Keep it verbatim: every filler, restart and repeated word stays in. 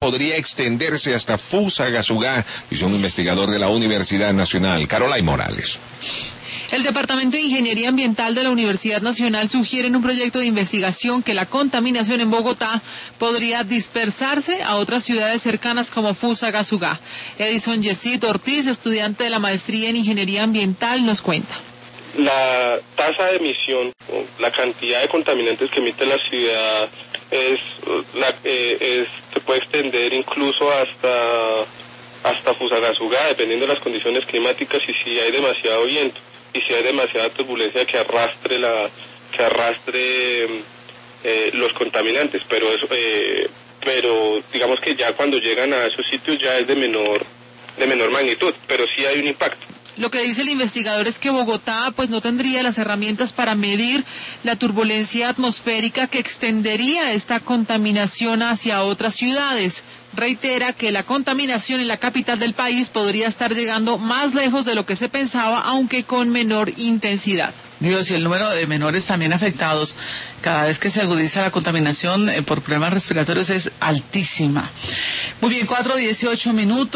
podría extenderse hasta Fusagasugá, dice un investigador de la Universidad Nacional. Carolay Morales. El Departamento de Ingeniería Ambiental de la Universidad Nacional sugiere en un proyecto de investigación que la contaminación en Bogotá podría dispersarse a otras ciudades cercanas como Fusagasugá. Edison Yesid Ortiz, estudiante de la maestría en Ingeniería Ambiental, nos cuenta. La tasa de emisión, la cantidad de contaminantes que emite la ciudad es, la, eh, es se puede extender incluso hasta hasta Fusagasugá, dependiendo de las condiciones climáticas y si hay demasiado viento y si hay demasiada turbulencia que arrastre la que arrastre eh, los contaminantes, pero eso eh, pero digamos que ya cuando llegan a esos sitios ya es de menor de menor magnitud, pero sí hay un impacto. Lo que dice el investigador es que Bogotá pues no tendría las herramientas para medir la turbulencia atmosférica que extendería esta contaminación hacia otras ciudades. Reitera que la contaminación en la capital del país podría estar llegando más lejos de lo que se pensaba, aunque con menor intensidad. Dios, y el número de menores también afectados cada vez que se agudiza la contaminación eh, por problemas respiratorios es altísima. Muy bien, cuatro dieciocho minutos.